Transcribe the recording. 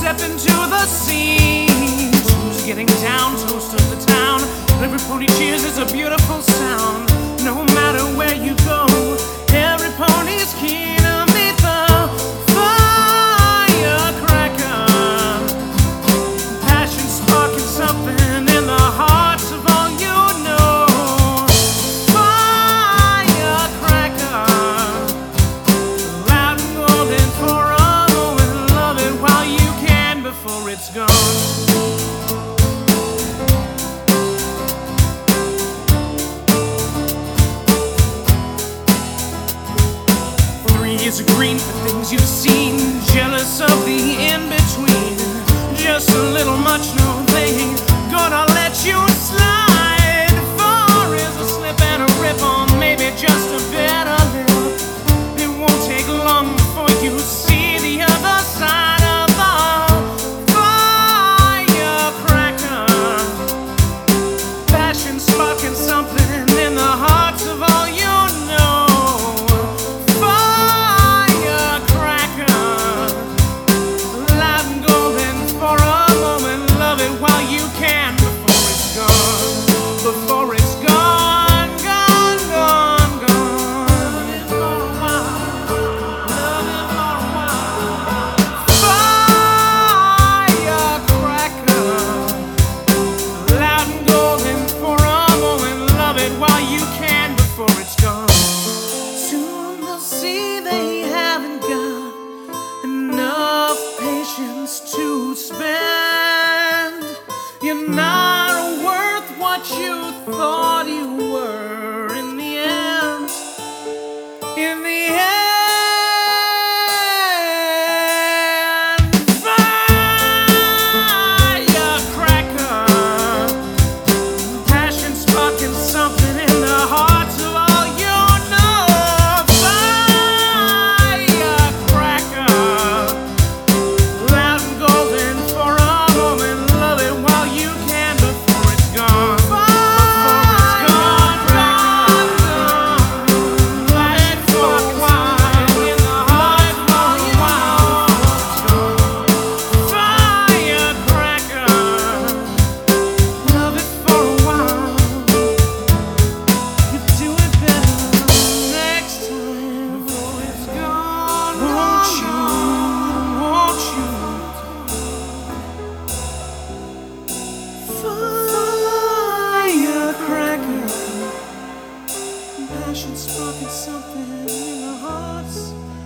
step into the scene. Who's getting down, toast of the town. Every pony cheers is a beautiful sound. No matter where you go, every pony's keen to meet the firecracker. Passion sparking something in the hearts of all you know. Firecracker, loud and golden for a moment. Love it while you can before it's gone. 3 years of green for things you've seen. Jealous of the in-between. Just a little much, no, they ain't gonna let you slide. 4 is a slip and a rip on, maybe just a better lip. It won't take long before you see the other side of the firecracker. Passion sparking something in the hearts of all you know. Firecracker, loud and golden for a moment. Love it while you can before it's gone. Before it's gone, gone, gone, gone. Love it for a while. Love it for a while. Firecracker, loud and golden for a moment. Love it while you can before it's gone. Soon they'll see they haven't got enough patience to spend. You're not worth what you thought you were in the end. In the end, firecracker, passion sparking something in the hearts of all you know. Firecracker, loud and golden for a moment. Love it while you can before it's gone. Before it's gone, gone, gone. Love it for a while in the heart for a while. Firecracker, love it for a while. You do it better next time before it's gone. Won't you? Won't you? Firecracker, passion sparking something in the hearts